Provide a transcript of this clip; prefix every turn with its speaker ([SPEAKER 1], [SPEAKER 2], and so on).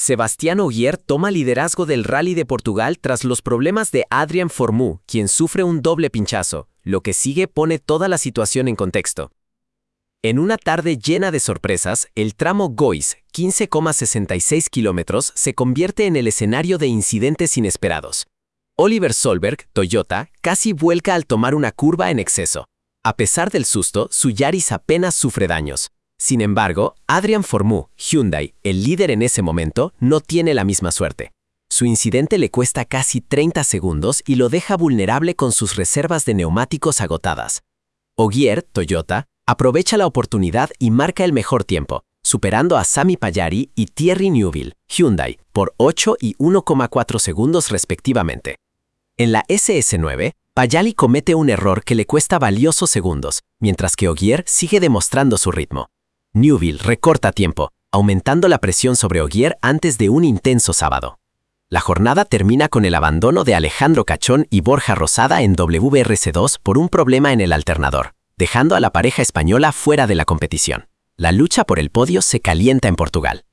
[SPEAKER 1] Sebastián Ogier toma liderazgo del Rally de Portugal tras los problemas de Adrian Fourmou, quien sufre un doble pinchazo. Lo que sigue pone toda la situación en contexto. En una tarde llena de sorpresas, el tramo Goiás, 15,66 kilómetros, se convierte en el escenario de incidentes inesperados. Oliver Solberg, Toyota, casi vuelca al tomar una curva en exceso. A pesar del susto, su Yaris apenas sufre daños. Sin embargo, Adrian Fourmou, Hyundai, el líder en ese momento, no tiene la misma suerte. Su incidente le cuesta casi 30 segundos y lo deja vulnerable con sus reservas de neumáticos agotadas. Ogier, Toyota, aprovecha la oportunidad y marca el mejor tiempo, superando a Sami Pagliari y Thierry Neuville, Hyundai, por 8 y 1,4 segundos respectivamente. En la SS9, Pagliari comete un error que le cuesta valiosos segundos, mientras que Ogier sigue demostrando su ritmo. Neuville recorta tiempo, aumentando la presión sobre Ogier antes de un intenso sábado. La jornada termina con el abandono de Alejandro Cachón y Borja Rosada en WRC2 por un problema en el alternador, dejando a la pareja española fuera de la competición. La lucha por el podio se calienta en Portugal.